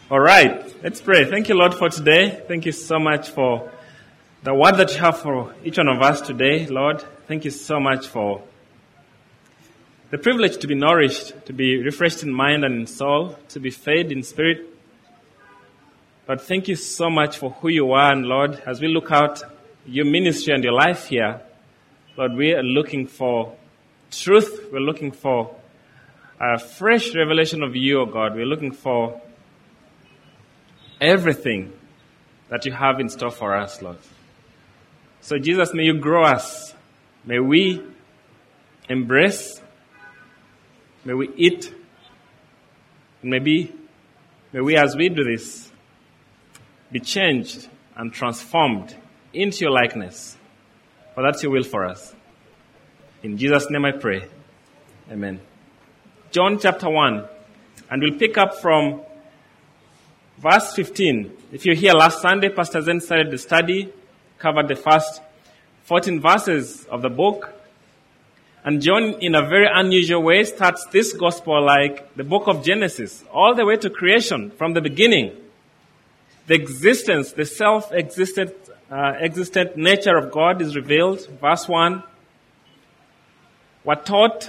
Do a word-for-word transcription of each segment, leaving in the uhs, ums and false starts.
All right, let's pray. Thank you, Lord, for today. Thank you so much for the word that you have for each one of us today, Lord. Thank you so much for the privilege to be nourished, to be refreshed in mind and in soul, to be fed in spirit. But thank you so much for who you are, and Lord, as we look out your ministry and your life here, Lord, we are looking for truth. We're looking for a fresh revelation of you, O God. We're looking for everything that you have in store for us, Lord. So Jesus, may you grow us. May we embrace. May we eat. And maybe, may we, as we do this, be changed and transformed into your likeness. For that's your will for us. In Jesus' name I pray. Amen. John chapter one. And we'll pick up from verse fifteen. If you're here last Sunday, Pastor Zen started the study, covered the first fourteen verses of the book. And John, in a very unusual way, starts this gospel like the book of Genesis, all the way to creation, from the beginning. The existence, the self-existent uh, existent nature of God is revealed. Verse one. We're taught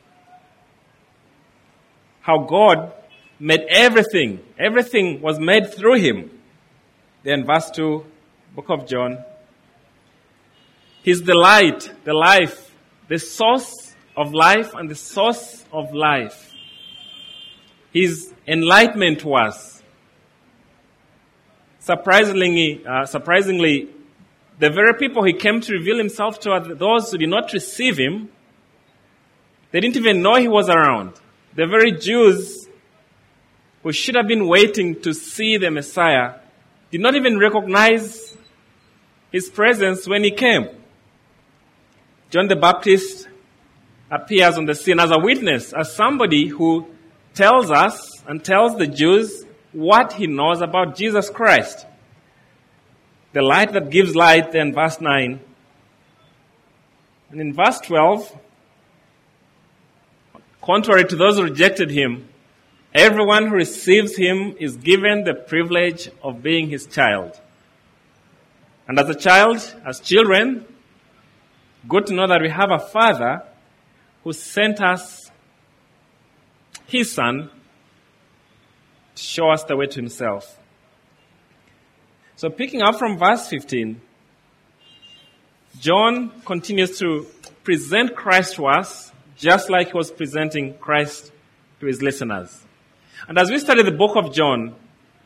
how God made everything. Everything was made through him. Then verse two, book of John. He's the light, the life, the source of life and the source of life. His enlightenment to us. Surprisingly, uh, surprisingly, the very people he came to reveal himself to are those who did not receive him. They didn't even know he was around. The very Jews who should have been waiting to see the Messiah did not even recognize his presence when he came. John the Baptist appears on the scene as a witness, as somebody who tells us and tells the Jews what he knows about Jesus Christ. The light that gives light, then verse nine. And in verse twelve, contrary to those who rejected him, everyone who receives him is given the privilege of being his child. And as a child, as children, good to know that we have a Father who sent us his Son to show us the way to himself. So picking up from verse fifteen, John continues to present Christ to us just like he was presenting Christ to his listeners. And as we study the book of John,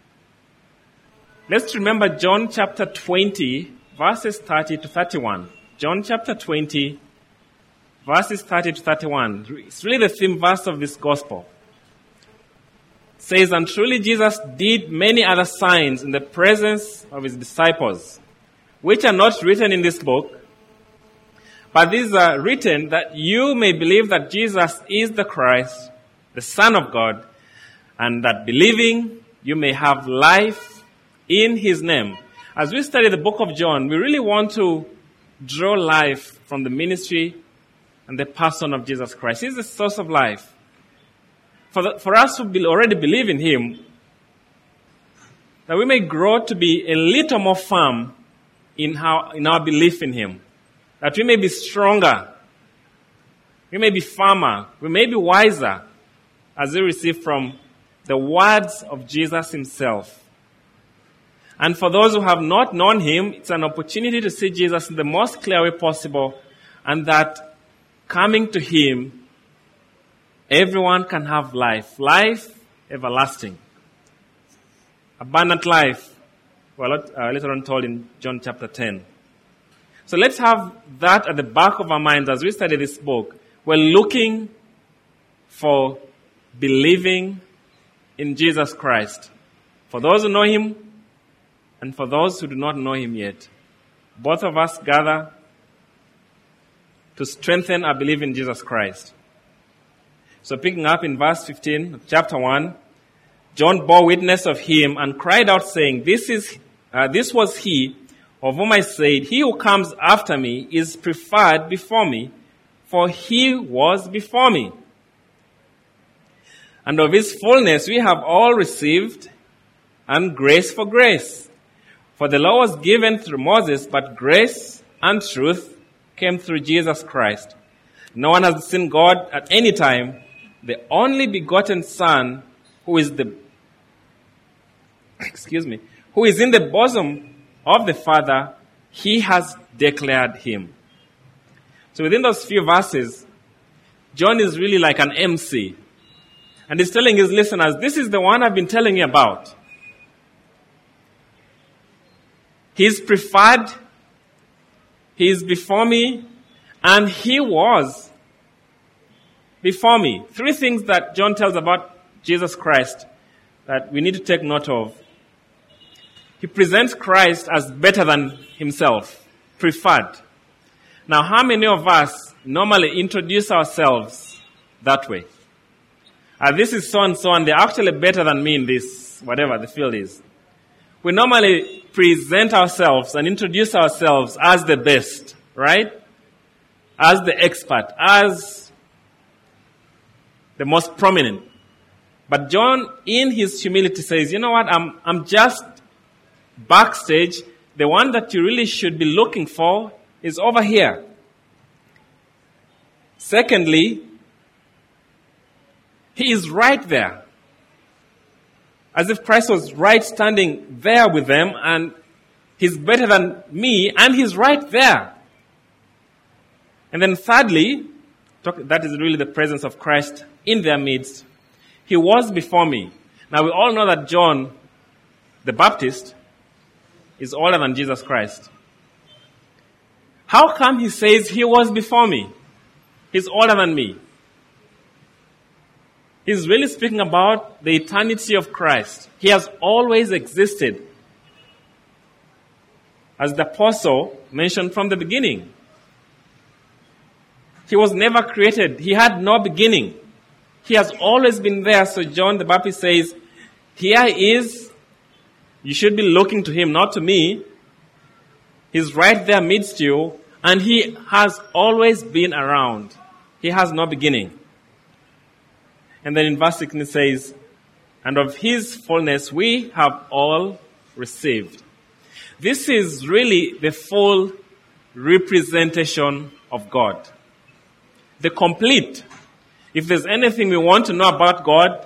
let's remember John chapter twenty, verses thirty to thirty-one. John chapter twenty, verses thirty to thirty-one. It's really the theme verse of this gospel. It says, and truly Jesus did many other signs in the presence of his disciples, which are not written in this book, but these are written that you may believe that Jesus is the Christ, the Son of God, and that believing you may have life in his name. As we study the book of John, we really want to draw life from the ministry and the person of Jesus Christ. He's the source of life. For, the, for us who be, already believe in him, that we may grow to be a little more firm in, how, in our belief in him. That we may be stronger. We may be firmer. We may be wiser as we receive from the words of Jesus himself. And for those who have not known him, it's an opportunity to see Jesus in the most clear way possible, and that coming to him, everyone can have life. Life everlasting. Abundant life. Well, uh, later on told in John chapter ten. So let's have that at the back of our minds as we study this book. We're looking for believing in Jesus Christ. For those who know him, and for those who do not know him yet. Both of us gather to strengthen our belief in Jesus Christ. So picking up in verse fifteen of chapter one, John bore witness of him and cried out saying, This is, uh, this was he of whom I said, he who comes after me is preferred before me, for he was before me. And of his fullness we have all received, and grace for grace. For the law was given through Moses, but grace and truth came through Jesus Christ. No one has seen God at any time. The only begotten Son, who is the, excuse me, who is in the bosom of the Father, he has declared him. So within those few verses, John is really like an M C. And he's telling his listeners, this is the one I've been telling you about. He's preferred, he is before me, and he was before me. Three things that John tells about Jesus Christ that we need to take note of. He presents Christ as better than himself, preferred. Now, how many of us normally introduce ourselves that way? Uh, this is so-and-so, and they're actually better than me in this, whatever the field is. We normally present ourselves and introduce ourselves as the best, right? As the expert, as the most prominent. But John, in his humility, says, you know what, I'm, I'm just backstage. The one that you really should be looking for is over here. Secondly, he is right there. As if Christ was right standing there with them, and he's better than me, and he's right there. And then thirdly, that is really the presence of Christ in their midst. He was before me. Now we all know that John the Baptist is older than Jesus Christ. How come he says he was before me? He's older than me. He's really speaking about the eternity of Christ. He has always existed. As the apostle mentioned from the beginning. He was never created. He had no beginning. He has always been there. So John the Baptist says, here he is. You should be looking to him, not to me. He's right there amidst you. And he has always been around. He has no beginning. And then in verse sixteen it says, and of his fullness we have all received. This is really the full representation of God. The complete. If there's anything we want to know about God,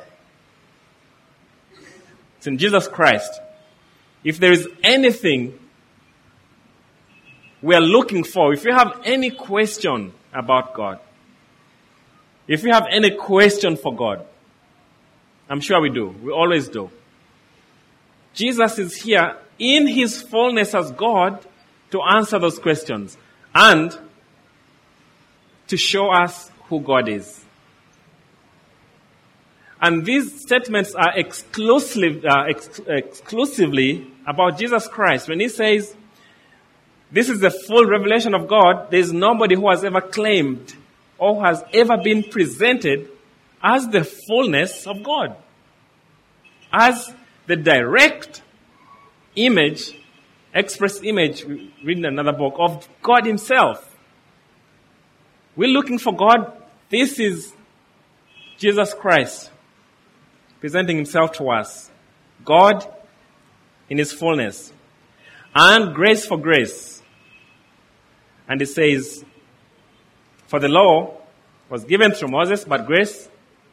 it's in Jesus Christ. If there is anything we are looking for, if you have any question about God, if you have any question for God, I'm sure we do. We always do. Jesus is here in his fullness as God to answer those questions and to show us who God is. And these statements are exclusively, uh, ex- exclusively about Jesus Christ. When he says, this is the full revelation of God, there is nobody who has ever claimed or has ever been presented as the fullness of God. As the direct image, express image, we read in another book, of God himself. We're looking for God. This is Jesus Christ presenting himself to us. God in his fullness. And grace for grace. And it says, for the law was given through Moses, but grace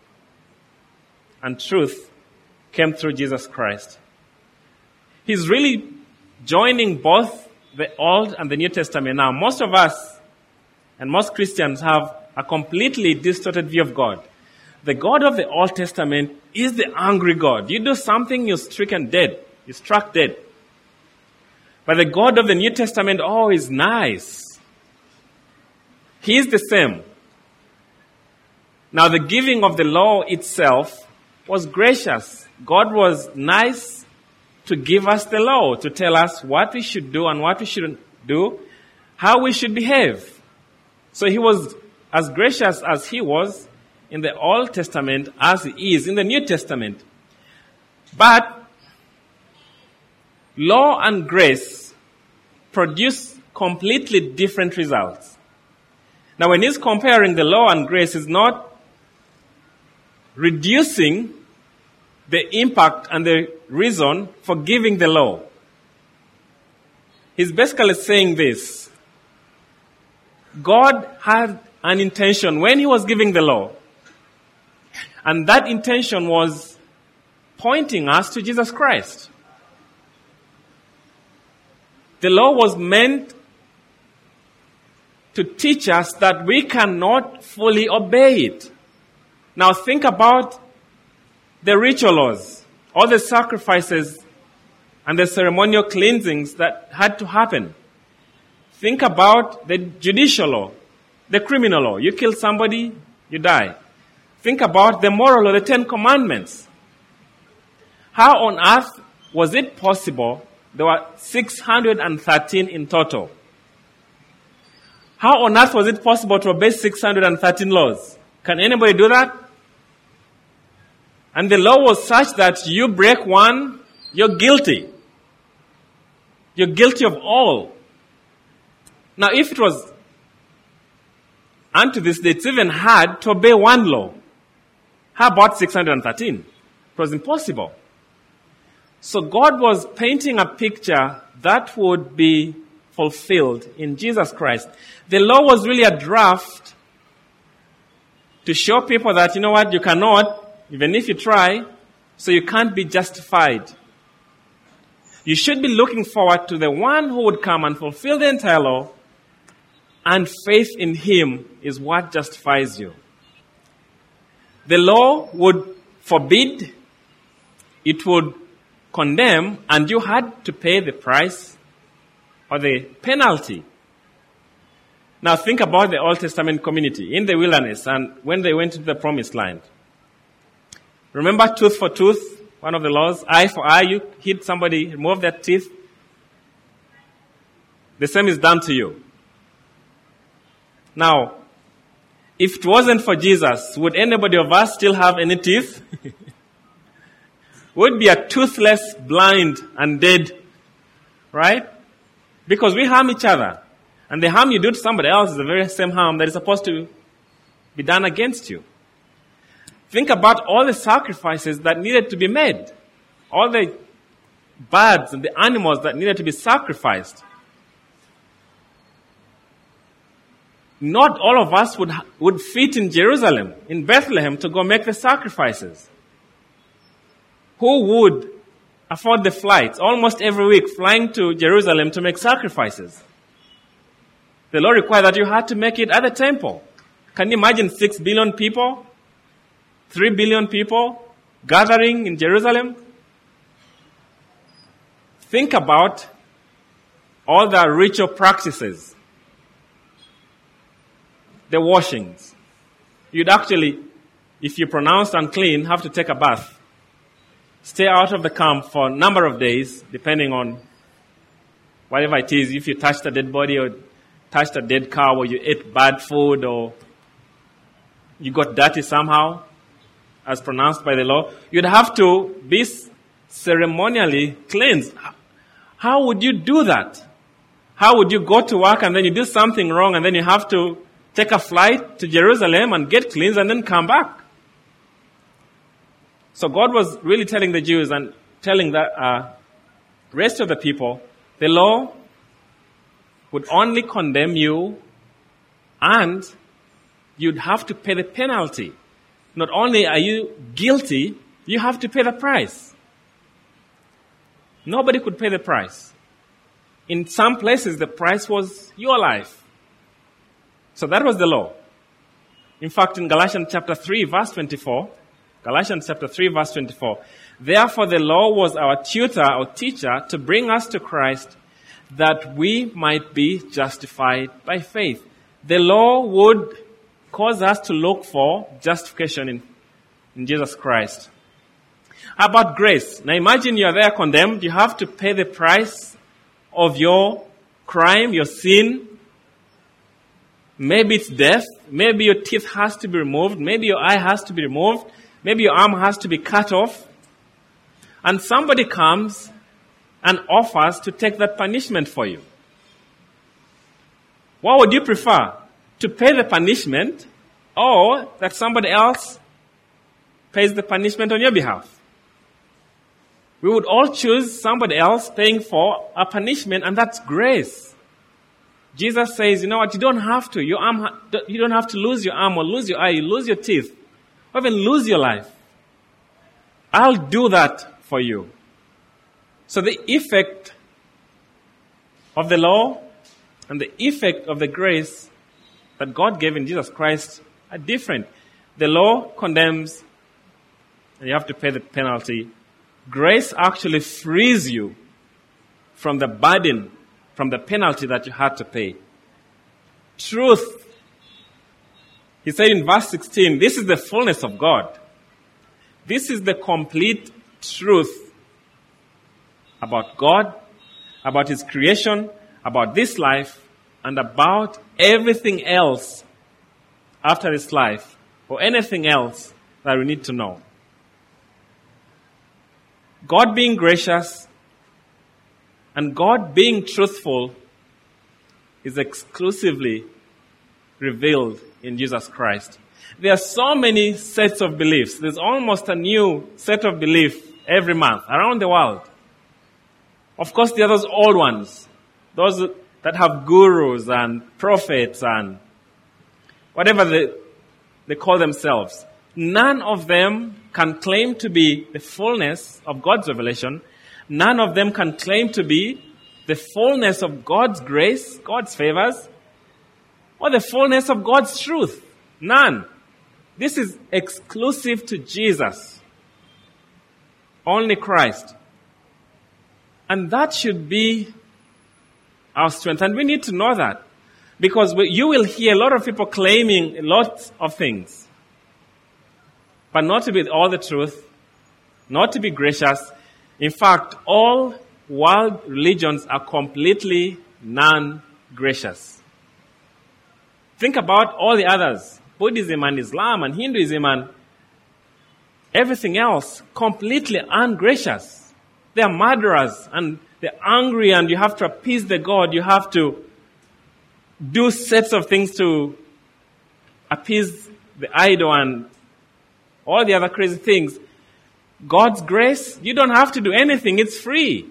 and truth came through Jesus Christ. He's really joining both the Old and the New Testament. Now, most of us and most Christians have a completely distorted view of God. The God of the Old Testament is the angry God. You do something, you're stricken dead. You're struck dead. But the God of the New Testament, oh, is nice. He is the same. Now, the giving of the law itself was gracious. God was nice to give us the law, to tell us what we should do and what we shouldn't do, how we should behave. So he was as gracious as he was in the Old Testament as he is in the New Testament. But law and grace produce completely different results. Now, when he's comparing the law and grace, he's not reducing the impact and the reason for giving the law. He's basically saying this. God had an intention when he was giving the law. And that intention was pointing us to Jesus Christ. The law was meant to teach us that we cannot fully obey it. Now think about the ritual laws, all the sacrifices and the ceremonial cleansings that had to happen. Think about the judicial law, the criminal law. You kill somebody, you die. Think about the moral law, the Ten Commandments. How on earth was it possible? There were six hundred thirteen in total. How on earth was it possible to obey six hundred thirteen laws? Can anybody do that? And the law was such that you break one, you're guilty. You're guilty of all. Now, if it was unto this day, it's even hard to obey one law. How about six hundred thirteen? It was impossible. So God was painting a picture that would be fulfilled in Jesus Christ. The law was really a draft to show people that, you know what, you cannot, even if you try, so you can't be justified. You should be looking forward to the one who would come and fulfill the entire law, and faith in him is what justifies you. The law would forbid, it would condemn, and you had to pay the price or the penalty. Now think about the Old Testament community in the wilderness and when they went to the promised land. Remember tooth for tooth, one of the laws, eye for eye, you hit somebody, remove their teeth. The same is done to you. Now, if it wasn't for Jesus, would anybody of us still have any teeth? Would be a toothless, blind, and dead, right? Because we harm each other. And the harm you do to somebody else is the very same harm that is supposed to be done against you. Think about all the sacrifices that needed to be made. All the birds and the animals that needed to be sacrificed. Not all of us would, would fit in Jerusalem, in Bethlehem, to go make the sacrifices. Who would afford the flights almost every week flying to Jerusalem to make sacrifices? The law required that you had to make it at the temple. Can you imagine six billion people? Three billion people gathering in Jerusalem? Think about all the ritual practices. The washings. You'd actually, if you pronounced unclean, have to take a bath. Stay out of the camp for a number of days, depending on whatever it is. If you touched a dead body or touched a dead cow or you ate bad food or you got dirty somehow, as pronounced by the law, you'd have to be ceremonially cleansed. How would you do that? How would you go to work and then you do something wrong and then you have to take a flight to Jerusalem and get cleansed and then come back? So God was really telling the Jews and telling the uh, rest of the people, the law would only condemn you and you'd have to pay the penalty. Not only are you guilty, you have to pay the price. Nobody could pay the price. In some places, the price was your life. So that was the law. In fact, in Galatians chapter three, verse twenty-four, Galatians chapter three, verse twenty-four, therefore the law was our tutor or teacher to bring us to Christ that we might be justified by faith. The law would cause us to look for justification in, in Jesus Christ. How about grace? Now imagine you are there condemned. You have to pay the price of your crime, your sin. Maybe it's death. Maybe your teeth has to be removed. Maybe your eye has to be removed. Maybe your arm has to be cut off. And somebody comes and offers to take that punishment for you. What would you prefer? To pay the punishment or that somebody else pays the punishment on your behalf? We would all choose somebody else paying for a punishment, and that's grace. Jesus says, you know what, you don't have to. Your arm, you don't have to lose your arm or lose your eye, you lose your teeth, or even lose your life. I'll do that for you. So the effect of the law and the effect of the grace that God gave in Jesus Christ are different. The law condemns, and you have to pay the penalty. Grace actually frees you from the burden, from the penalty that you had to pay. Truth. He said in verse sixteen, this is the fullness of God. This is the complete truth about God, about His creation, about this life, and about everything else after this life, or anything else that we need to know. God being gracious and God being truthful is exclusively revealed in Jesus Christ. There are so many sets of beliefs. There's almost a new set of belief every month around the world. Of course, there are those old ones, those that have gurus and prophets and whatever they, they call themselves. None of them can claim to be the fullness of God's revelation. None of them can claim to be the fullness of God's grace, God's favors, or the fullness of God's truth. None. This is exclusive to Jesus. Only Christ. And that should be our strength. And we need to know that. Because you will hear a lot of people claiming lots of things. But not to be all the truth. Not to be gracious. In fact, all world religions are completely non-gracious. Think about all the others. Buddhism and Islam and Hinduism and everything else, completely ungracious. They are murderers and they're angry and you have to appease the God. You have to do sets of things to appease the idol and all the other crazy things. God's grace, you don't have to do anything. It's free.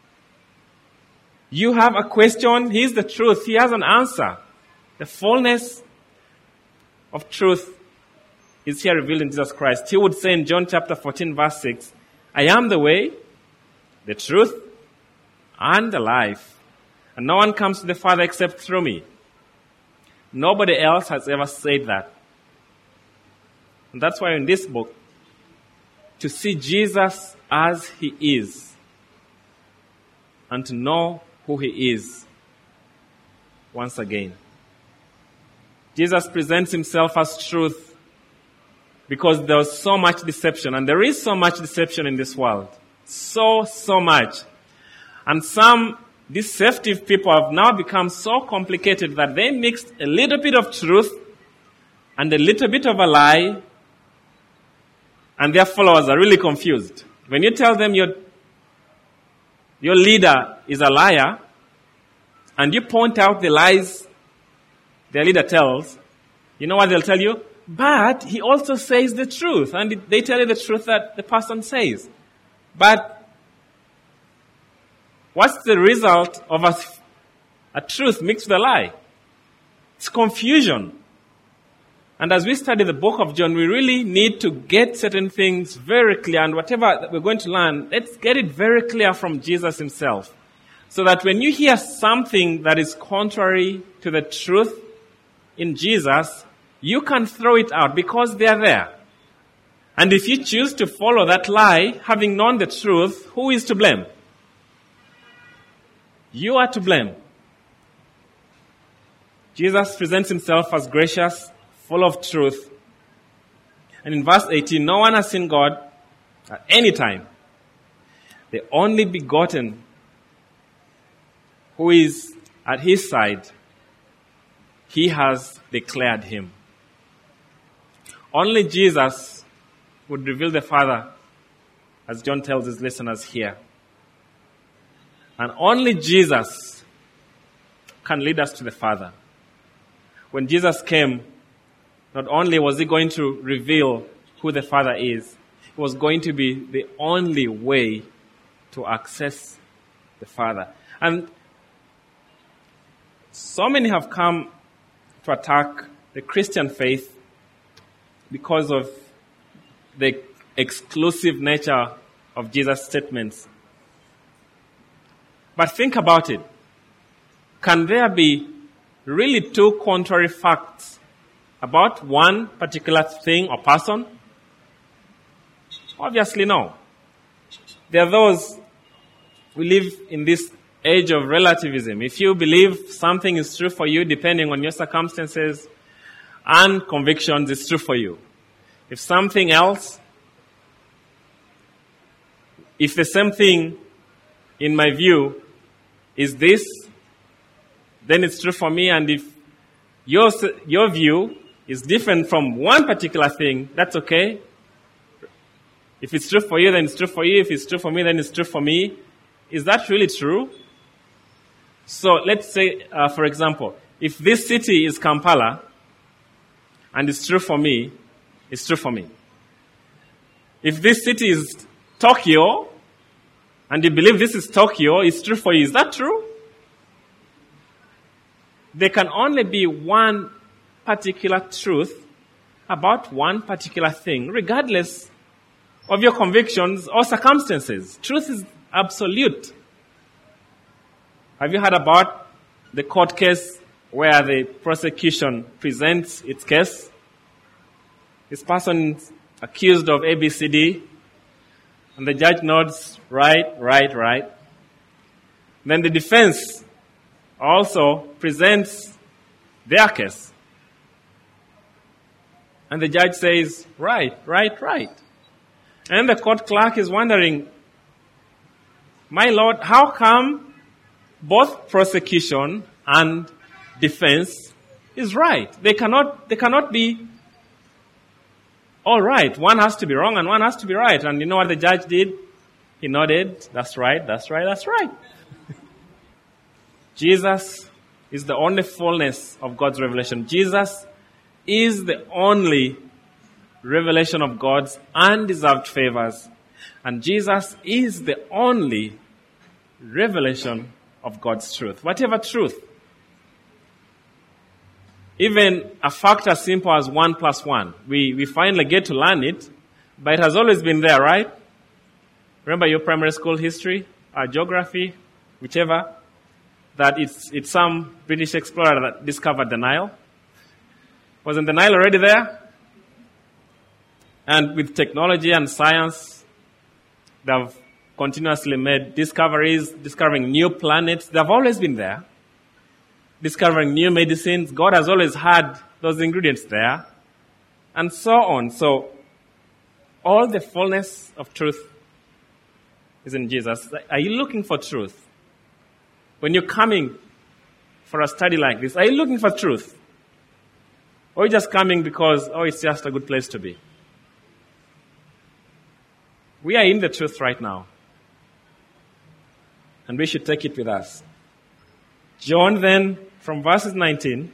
You have a question, He's the truth. He has an answer. The fullness of truth is here revealed in Jesus Christ. He would say in John chapter fourteen, verse six, I am the way, the truth, and the life. And no one comes to the Father except through me. Nobody else has ever said that. And that's why in this book, to see Jesus as He is, and to know who He is, once again. Jesus presents Himself as truth because there was so much deception, and there is so much deception in this world. So, so much. And some deceptive people have now become so complicated that they mixed a little bit of truth and a little bit of a lie, and their followers are really confused. When you tell them your, your leader is a liar, and you point out the lies their leader tells, you know what they'll tell you? But he also says the truth. And they tell you the truth that the person says. But what's the result of a, a truth mixed with a lie? It's confusion. And as we study the book of John, we really need to get certain things very clear. And whatever that we're going to learn, let's get it very clear from Jesus Himself. So that when you hear something that is contrary to the truth in Jesus, you can throw it out because they are there. And if you choose to follow that lie, having known the truth, who is to blame? You are to blame. Jesus presents Himself as gracious, full of truth. And in verse eighteen, no one has seen God at any time. The only begotten who is at His side, He has declared Him. Only Jesus would reveal the Father, as John tells his listeners here. And only Jesus can lead us to the Father. When Jesus came, not only was He going to reveal who the Father is, He was going to be the only way to access the Father. And so many have come to attack the Christian faith because of the exclusive nature of Jesus' statements. But think about it. Can there be really two contrary facts about one particular thing or person? Obviously no. There are those who live in this age of relativism. If you believe something is true for you depending on your circumstances and convictions, it's true for you. If something else, if the same thing, in my view, is this, then it's true for me. And if your, your view is different from one particular thing, that's okay. If it's true for you, then it's true for you. If it's true for me, then it's true for me. Is that really true? So let's say, uh, for example, if this city is Kampala, and it's true for me, it's true for me. If this city is Tokyo, and you believe this is Tokyo, it's true for you. Is that true? There can only be one particular truth about one particular thing, regardless of your convictions or circumstances. Truth is absolute. Have you heard about the court case where the prosecution presents its case? This person is accused of A B C D, and the judge nods, right, right, right. Then the defense also presents their case. And the judge says, right, right, right. And the court clerk is wondering, my lord, how come both prosecution and defense is right? They cannot, they cannot be all right. One has to be wrong and one has to be right. And you know what the judge did? He nodded, that's right, that's right, that's right. Jesus is the only fullness of God's revelation. Jesus is the only revelation of God's undeserved favors. And Jesus is the only revelation of God's truth. Whatever truth. Even a fact as simple as one plus one. We, we finally get to learn it, but it has always been there, right? Remember your primary school history, or geography, whichever, that it's, it's some British explorer that discovered the Nile. Wasn't the Nile already there? And with technology and science, they've continuously made discoveries, discovering new planets. They've always been there. Discovering new medicines. God has always had those ingredients there. And so on. So, all the fullness of truth is in Jesus. Are you looking for truth? When you're coming for a study like this, are you looking for truth? Or are you just coming because, oh, it's just a good place to be? We are in the truth right now. And we should take it with us. John then, from verses nineteen,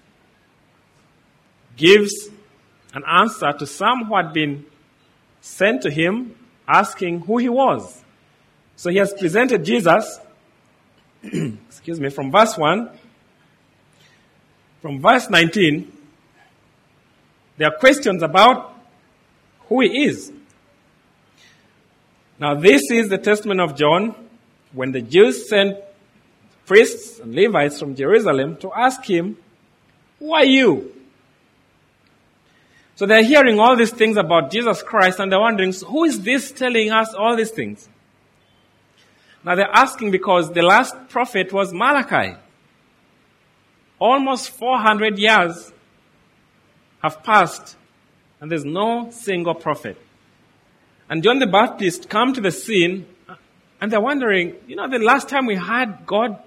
gives an answer to some who had been sent to him asking who he was. So he has presented Jesus, excuse me, from verse one. From verse nineteen, there are questions about who he is. Now this is the testimony of John when the Jews sent priests and Levites from Jerusalem to ask him, who are you? So they're hearing all these things about Jesus Christ and they're wondering, who is this telling us all these things? Now they're asking because the last prophet was Malachi. Almost four hundred years have passed and there's no single prophet. And John the Baptist come to the scene and they're wondering, you know, the last time we had God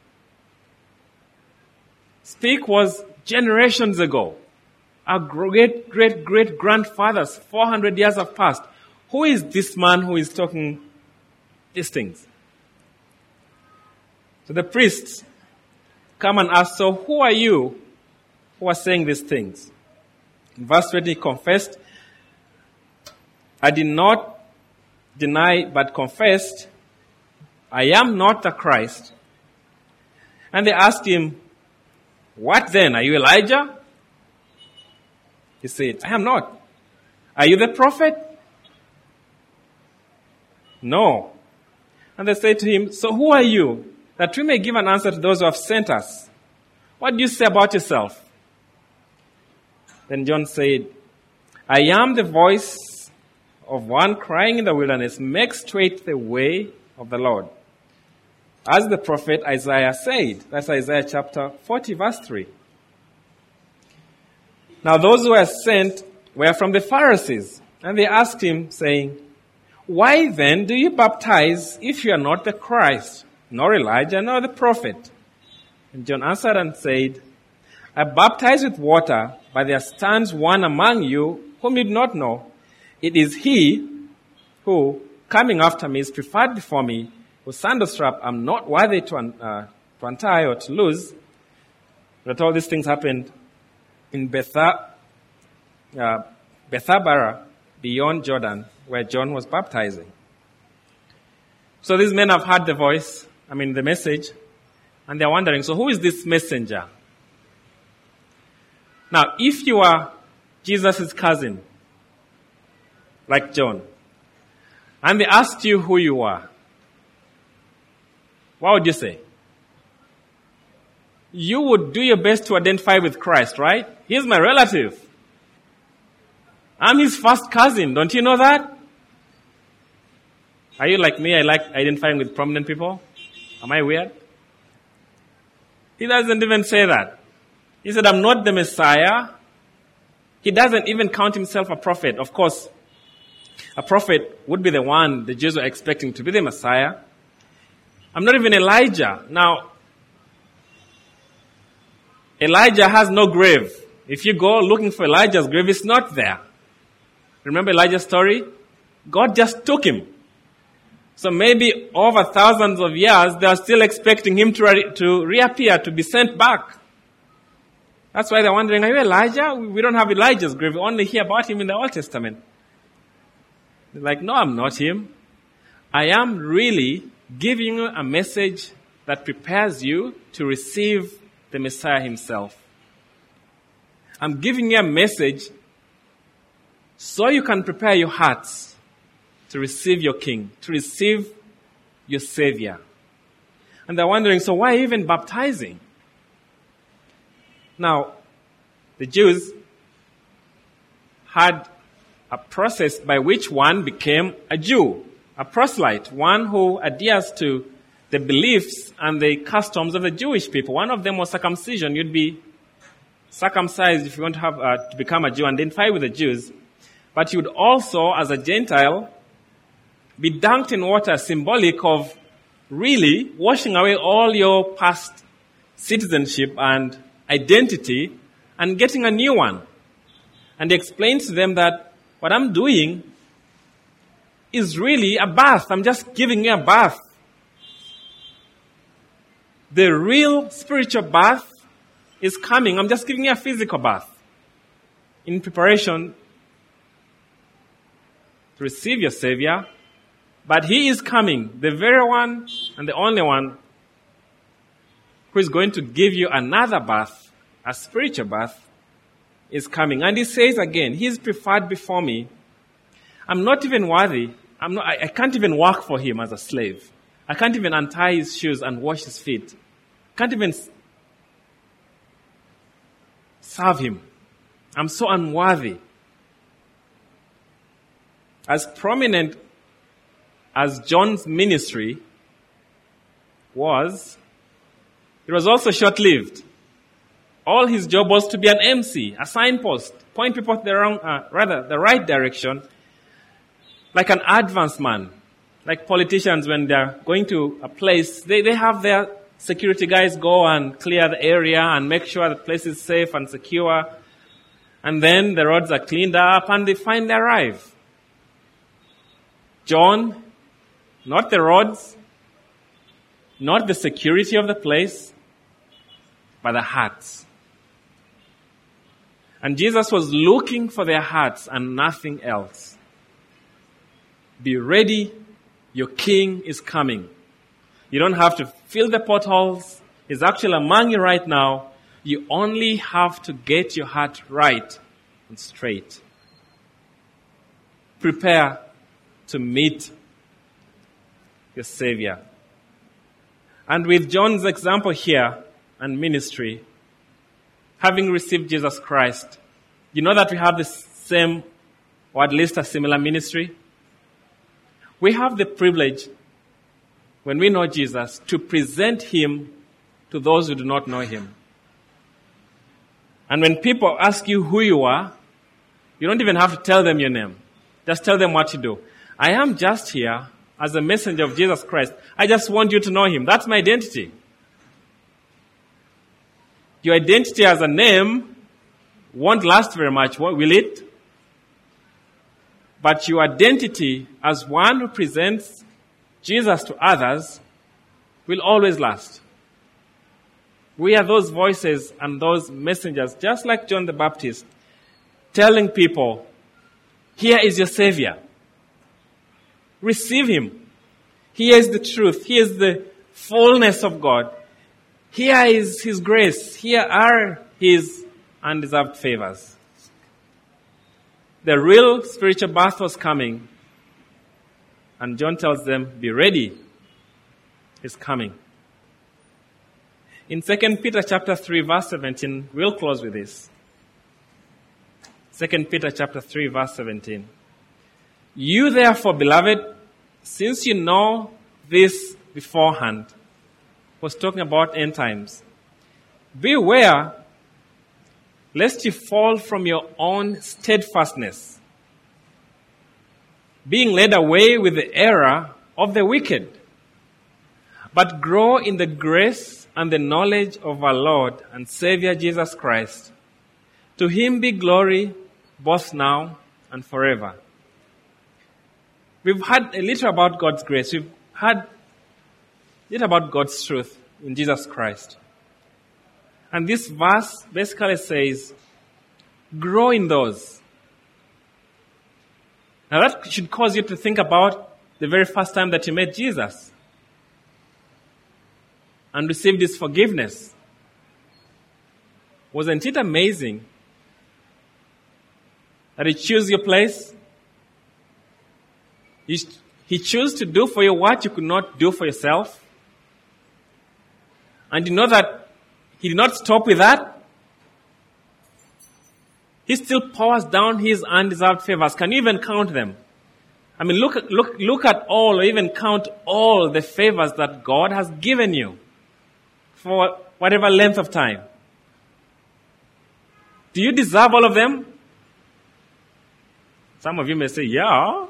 speak was generations ago. Our great, great, great grandfathers, four hundred years have passed. Who is this man who is talking these things? So the priests come and ask, so who are you who are saying these things? In verse twenty, he confessed, I did not deny but confessed I am not the Christ. And they asked him, what then? Are you Elijah? He said, I am not. Are you the prophet? No. And they said to him, so who are you, that we may give an answer to those who have sent us? What do you say about yourself? Then John said, I am the voice of one crying in the wilderness, make straight the way of the Lord. As the prophet Isaiah said, that's Isaiah chapter forty, verse three. Now those who were sent were from the Pharisees, and they asked him, saying, why then do you baptize if you are not the Christ, nor Elijah, nor the prophet? And John answered and said, I baptize with water, but there stands one among you whom you do not know. It is he who, coming after me, is preferred before me, whose sandal strap I'm not worthy to, uh, to untie or to lose. But all these things happened in Betha, uh, Bethabara, beyond Jordan, where John was baptizing. So these men have heard the voice, I mean the message, and they're wondering, so who is this messenger? Now, if you are Jesus' cousin, like John, and they asked you who you are, what would you say? You would do your best to identify with Christ, right? He's my relative. I'm his first cousin. Don't you know that? Are you like me? I like identifying with prominent people. Am I weird? He doesn't even say that. He said, I'm not the Messiah. He doesn't even count himself a prophet. Of course, a prophet would be the one the Jews were expecting to be the Messiah. I'm not even Elijah. Now, Elijah has no grave. If you go looking for Elijah's grave, it's not there. Remember Elijah's story? God just took him. So maybe over thousands of years, they are still expecting him to, re- to reappear, to be sent back. That's why they're wondering, are you Elijah? We don't have Elijah's grave. We only hear about him in the Old Testament. They're like, no, I'm not him. I am really giving you a message that prepares you to receive the Messiah himself. I'm giving you a message so you can prepare your hearts to receive your King, to receive your Savior. And they're wondering, so why even baptizing? Now, the Jews had a process by which one became a Jew, a proselyte, one who adheres to the beliefs and the customs of the Jewish people. One of them was circumcision. You'd be circumcised if you want to have uh, to become a Jew and identify with the Jews. But you'd also, as a Gentile, be dunked in water, symbolic of really washing away all your past citizenship and identity and getting a new one. And he explains to them that what I'm doing is really a bath. I'm just giving you a bath. The real spiritual bath is coming. I'm just giving you a physical bath in preparation to receive your Savior. But he is coming, the very one and the only one who is going to give you another bath, a spiritual bath, is coming. And he says again, he is preferred before me. I'm not even worthy. I'm not, I, I can't even work for him as a slave. I can't even untie his shoes and wash his feet. I can't even serve him. I'm so unworthy. As prominent as John's ministry was, it was also short-lived. All his job was to be an M C, a signpost, point people to the wrong, uh, rather the right direction, like an advanced man. Like politicians, when they're going to a place, they, they have their security guys go and clear the area and make sure the place is safe and secure. And then the roads are cleaned up and they finally arrive. John, not the roads, not the security of the place, but the hearts. And Jesus was looking for their hearts and nothing else. Be ready, your King is coming. You don't have to fill the potholes. He's actually among you right now. You only have to get your heart right and straight. Prepare to meet your Savior. And with John's example here and ministry, having received Jesus Christ, you know that we have the same, or at least a similar ministry? We have the privilege, when we know Jesus, to present Him to those who do not know Him. And when people ask you who you are, you don't even have to tell them your name. Just tell them what you do. I am just here as a messenger of Jesus Christ. I just want you to know Him. That's my identity. Your identity as a name won't last very much, will it? But your identity as one who presents Jesus to others will always last. We are those voices and those messengers, just like John the Baptist, telling people, here is your Savior. Receive Him. Here is the truth. Here is the fullness of God. Here is His grace. Here are His undeserved favors. The real spiritual birth was coming. And John tells them, be ready. It's coming. In Second Peter chapter three, verse seventeen, we'll close with this. Second Peter chapter three, verse seventeen. You therefore, beloved, since you know this beforehand, was talking about end times, beware lest you fall from your own steadfastness, being led away with the error of the wicked, but grow in the grace and the knowledge of our Lord and Savior Jesus Christ. To Him be glory both now and forever. We've heard a little about God's grace. We've heard a little about God's truth in Jesus Christ. And this verse basically says, grow in those. Now that should cause you to think about the very first time that you met Jesus and received His forgiveness. Wasn't it amazing that He chose your place? He, he chose to do for you what you could not do for yourself. And you know that He did not stop with that. He still pours down His undeserved favors. Can you even count them? I mean, look, look, look at all, or even count all the favors that God has given you for whatever length of time. Do you deserve all of them? Some of you may say, yeah.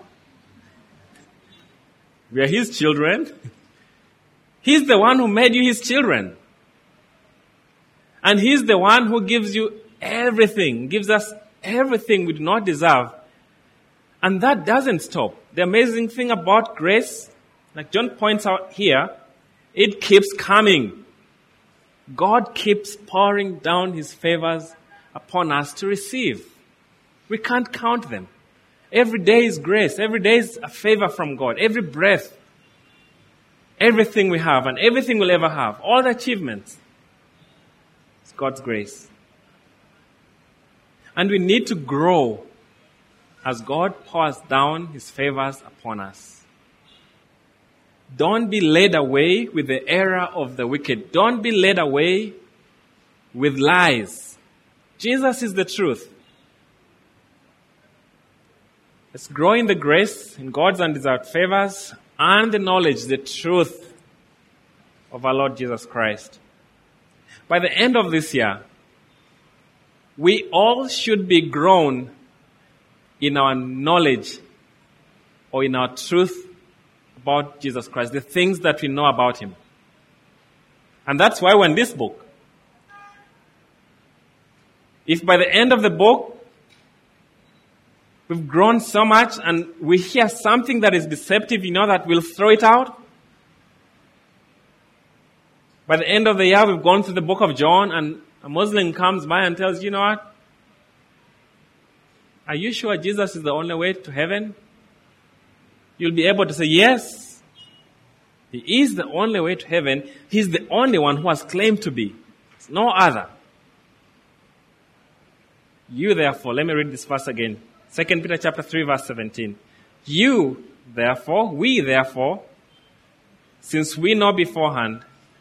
We are His children. He's the one who made you His children. And He's the one who gives you everything, gives us everything we do not deserve. And that doesn't stop. The amazing thing about grace, like John points out here, it keeps coming. God keeps pouring down His favors upon us to receive. We can't count them. Every day is grace. Every day is a favor from God. Every breath, everything we have and everything we'll ever have, all the achievements, it's God's grace. And we need to grow as God pours down His favors upon us. Don't be led away with the error of the wicked. Don't be led away with lies. Jesus is the truth. Let's grow in the grace, in God's undeserved favors, and the knowledge, the truth of our Lord Jesus Christ. By the end of this year, we all should be grown in our knowledge or in our truth about Jesus Christ, the things that we know about Him. And that's why we're in this book. If by the end of the book, we've grown so much and we hear something that is deceptive, you know that we'll throw it out. By the end of the year, we've gone through the book of John and a Muslim comes by and tells you, you know what? Are you sure Jesus is the only way to heaven? You'll be able to say, yes. He is the only way to heaven. He's the only one who has claimed to be. It's no other. You therefore, let me read this verse again. Second Peter chapter three, verse seventeen. You therefore, we therefore, since we know beforehand,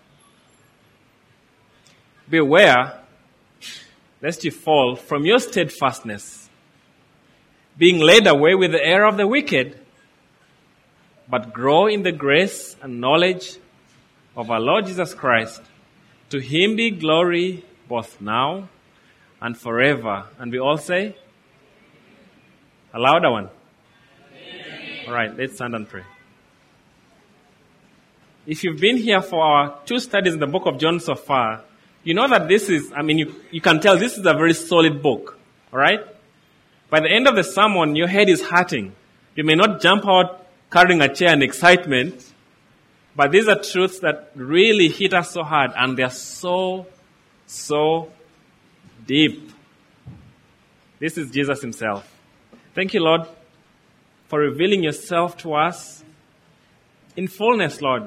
beware lest you fall from your steadfastness, being led away with the error of the wicked, but grow in the grace and knowledge of our Lord Jesus Christ. To him be glory both now and forever. And we all say, a louder one. Amen. All right, let's stand and pray. If you've been here for our two studies in the book of John so far, you know that this is, I mean, you, you can tell this is a very solid book. All right? By the end of the sermon, your head is hurting. You may not jump out carrying a chair in excitement, but these are truths that really hit us so hard, and they're so, so deep. This is Jesus himself. Thank you, Lord, for revealing yourself to us in fullness, Lord.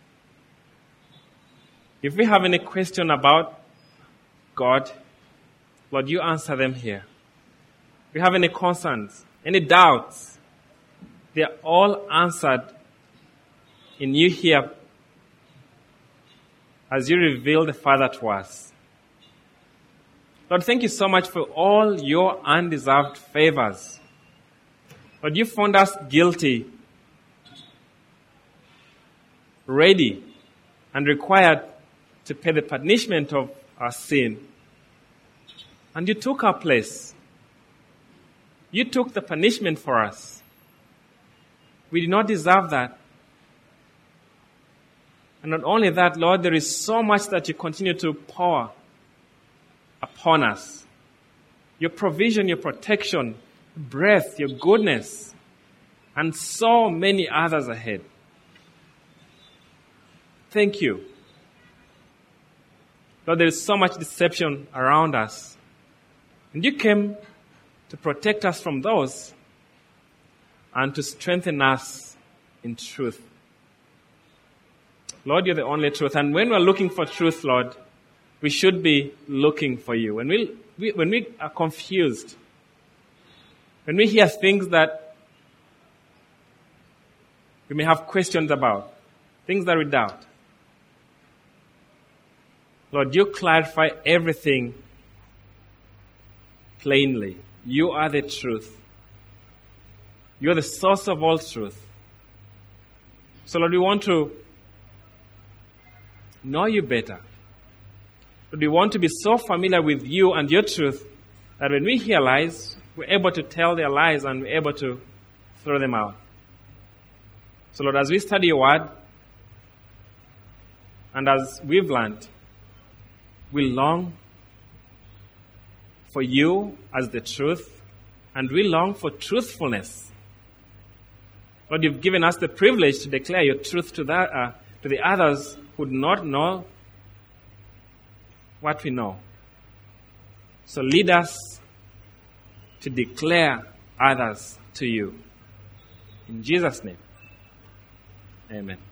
If we have any question about God, Lord, you answer them here. If we have any concerns, any doubts, they are all answered in you here as you reveal the Father to us. Lord, thank you so much for all your undeserved favors. Lord, you found us guilty, ready, and required to pay the punishment of our sin. And you took our place. You took the punishment for us. We did not deserve that. And not only that, Lord, there is so much that you continue to pour upon us. Your provision, your protection, breath, your goodness, and so many others ahead. Thank you. Lord, there is so much deception around us. And you came to protect us from those and to strengthen us in truth. Lord, you're the only truth. And when we're looking for truth, Lord, we should be looking for you. When we, we, when we are confused, when we hear things that we may have questions about, things that we doubt, Lord, you clarify everything plainly. You are the truth. You're the source of all truth. So, Lord, we want to know you better. Lord, we want to be so familiar with you and your truth that when we hear lies, we're able to tell their lies and we're able to throw them out. So, Lord, as we study your word and as we've learned, we long for you as the truth, and we long for truthfulness. Lord, you've given us the privilege to declare your truth to, that, uh, to the others who do not know what we know. So lead us to declare others to you. In Jesus' name, amen.